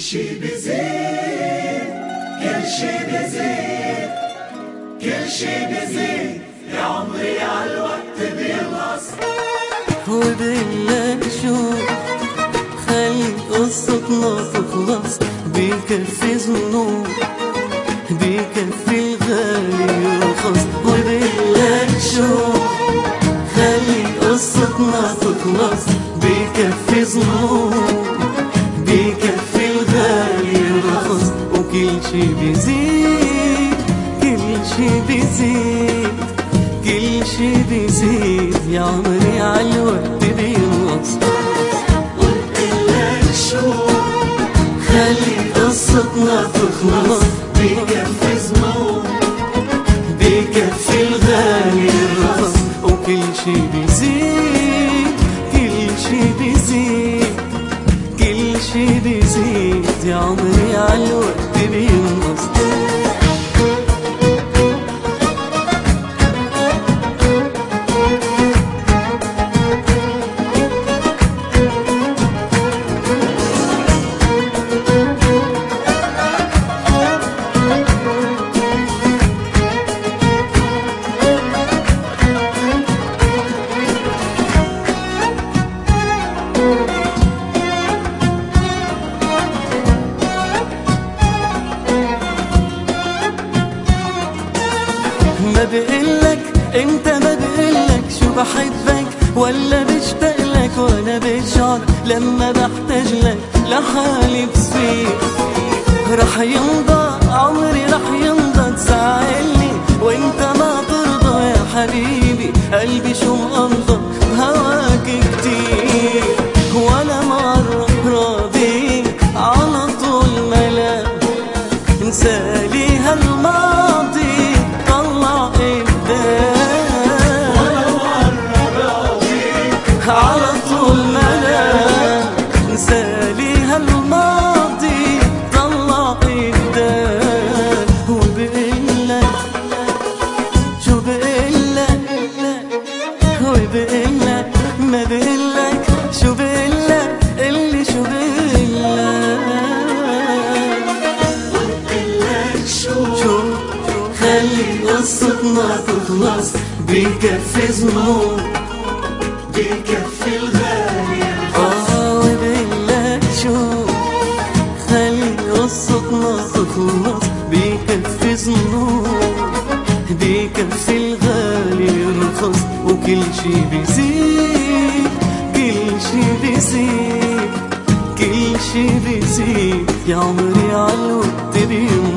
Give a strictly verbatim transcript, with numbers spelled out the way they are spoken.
شي بيزيد، كل شي بيزيد، كل شي بيزيد، يا عمري عالوقت بيخلص. وبقلك شو خلي قصتنا تخلص، بكفي ذنوب بكفي الغالي يرخص. وبقلك شو خلي قصتنا تخلص، بكفي ذنوب بكفي الغالي يرخص. وكل شي بيزيد، كل شي بيزيد، كل شي بيزيد، يا عمري عالوقت بينقص. وبقلك شو خلي قصتنا تخلص، بكفي ذنوب بكفي الغالي يرخص. وكل شي بيزيد، كل شي بيزيد، كل شي بيزيد، يا عمري عالوقت بينقص. ما بقلك انت، ما بقلك شو بحبك ولا بشتاقلك، وانا بشعر لما بحتاجلك لحالي بصير. رح يمضى عمري رح يمضى تزعلني وانت ما ترضى يا حبيبي. قلبي شو مقضى بهواك كتير، ولا مرة راضي على طول ملا انسالي هالماضي طلع قدام. ولا مرة راضي على طول ملا انسالي هالماضي طلع قدام. وبقلك شو بقلك، وبقلك ما بقلك شو بقلك، قلي شو بقلك. وبقلك شو شو خلي قصتنا تخلص، بكفي ذنوب بكفي الغالي يرخص. اه. وبقلك شو خلي قصتنا تخلص، بكفي ذنوب بكفي الغالي يرخص. وكل شي بيزيد، كل شي بيزيد، كل شي بيزيد، يا عمري عالوقت بينقص.